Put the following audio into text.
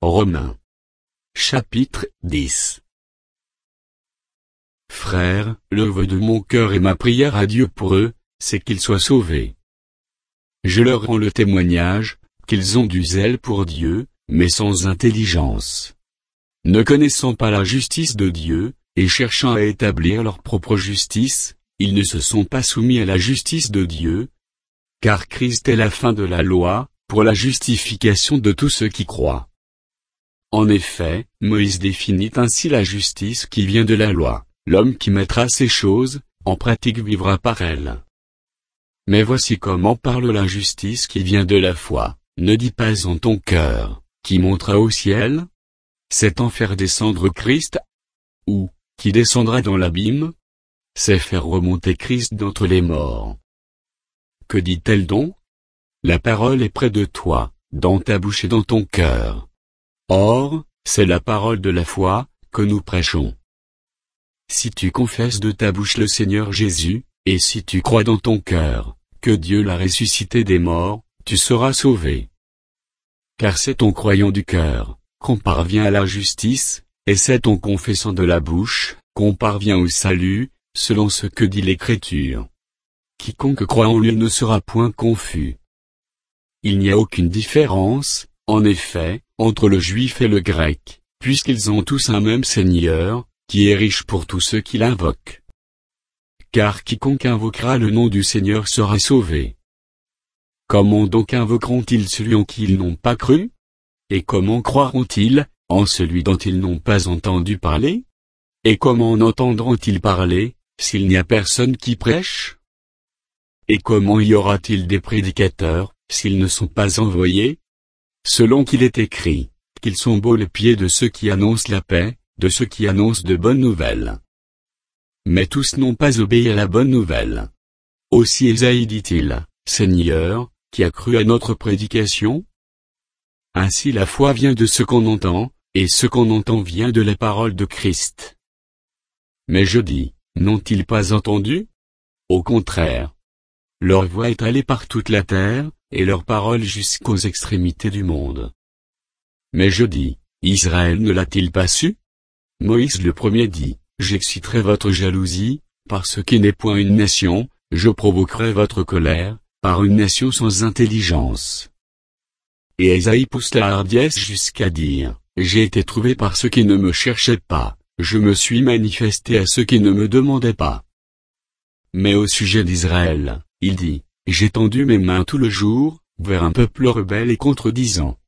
Romains. Chapitre 10. Frères, le vœu de mon cœur et ma prière à Dieu pour eux, c'est qu'ils soient sauvés. Je leur rends le témoignage, qu'ils ont du zèle pour Dieu, mais sans intelligence. Ne connaissant pas la justice de Dieu, et cherchant à établir leur propre justice, ils ne se sont pas soumis à la justice de Dieu, car Christ est la fin de la loi, pour la justification de tous ceux qui croient. En effet, Moïse définit ainsi la justice qui vient de la loi. L'homme qui mettra ces choses en pratique vivra par elles. Mais voici comment parle la justice qui vient de la foi. Ne dis pas en ton cœur, qui montera au ciel? C'est en faire descendre Christ? Ou, qui descendra dans l'abîme? C'est faire remonter Christ d'entre les morts. Que dit-elle donc? La parole est près de toi, dans ta bouche et dans ton cœur. Or, c'est la parole de la foi, que nous prêchons. Si tu confesses de ta bouche le Seigneur Jésus, et si tu crois dans ton cœur, que Dieu l'a ressuscité des morts, tu seras sauvé. Car c'est en croyant du cœur, qu'on parvient à la justice, et c'est en confessant de la bouche, qu'on parvient au salut, selon ce que dit l'Écriture. Quiconque croit en lui ne sera point confus. Il n'y a aucune différence, en effet, entre le juif et le grec, puisqu'ils ont tous un même Seigneur, qui est riche pour tous ceux qui l'invoquent. Car quiconque invoquera le nom du Seigneur sera sauvé. Comment donc invoqueront-ils celui en qui ils n'ont pas cru? Et comment croiront-ils, en celui dont ils n'ont pas entendu parler? Et comment en entendront-ils parler, s'il n'y a personne qui prêche? Et comment y aura-t-il des prédicateurs, s'ils ne sont pas envoyés? Selon qu'il est écrit, qu'ils sont beaux les pieds de ceux qui annoncent la paix, de ceux qui annoncent de bonnes nouvelles. Mais tous n'ont pas obéi à la bonne nouvelle. Aussi Ésaïe dit-il, Seigneur, qui a cru à notre prédication? Ainsi la foi vient de ce qu'on entend, et ce qu'on entend vient de la parole de Christ. Mais je dis, n'ont-ils pas entendu? Au contraire. Leur voix est allée par toute la terre, et leur parole jusqu'aux extrémités du monde. Mais je dis, Israël ne l'a-t-il pas su? Moïse le premier dit, j'exciterai votre jalousie, par ce qui n'est point une nation, je provoquerai votre colère, par une nation sans intelligence. Et Ésaïe pousse la hardiesse jusqu'à dire, j'ai été trouvé par ceux qui ne me cherchaient pas, je me suis manifesté à ceux qui ne me demandaient pas. Mais au sujet d'Israël, il dit, j'ai tendu mes mains tout le jour, vers un peuple rebelle et contredisant.